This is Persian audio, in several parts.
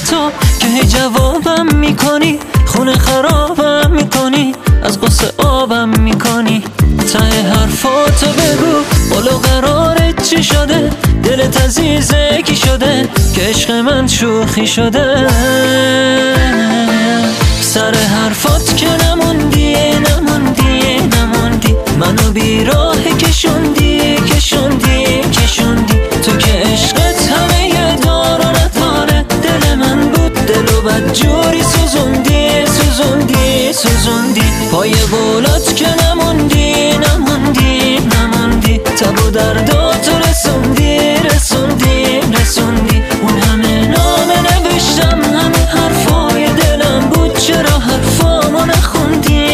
تو که هی جوابم میکنی، خونه خرابم میکنی، از قصه آبم میکنی. ته حرفاتو بگو قول و قرارت چی شده، دلت عزیزه کی شده که عشق من شوخی شده. سر حرفات که نموندی منو بی راه کشوندی تو که عشقت همه یه دار و نداره، دل من بود دلو بد جوری سوزوندی پای قولات که نموندی تب و درداتو رسوندی اون همه نامه نوشتم، همه حرفای دلم بود، چرا حرفامو نخوندی.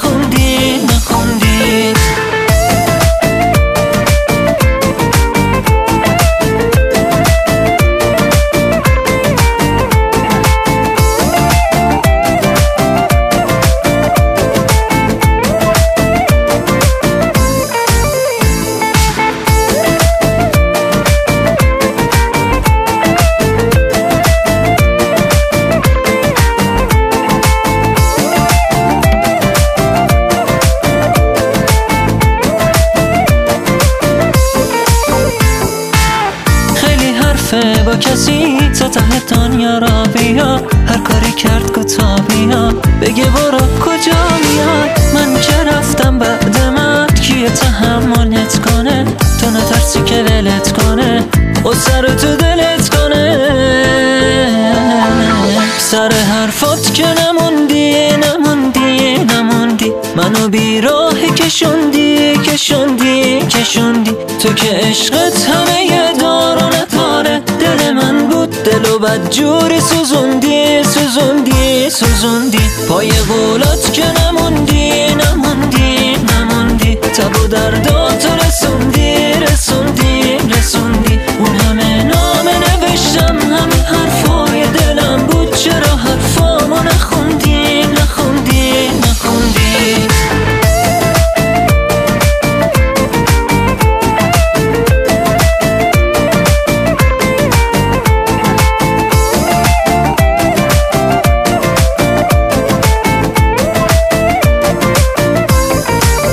با کسی تا ته دنیا را بیا، هر کاری کرد کوتا بیا، بگه برو کجا میاد. من که رفتم بعد من کیه تحملت کنه، تو نترسی که ولت کنه و سر تو دلت کنه. سر حرفات که نموندی منو بی راه کشوندی تو که عشقت همه یه دار و نداره، دل من بود دلو بد جوری سوزوندی پای قولات که نموندی تب و درد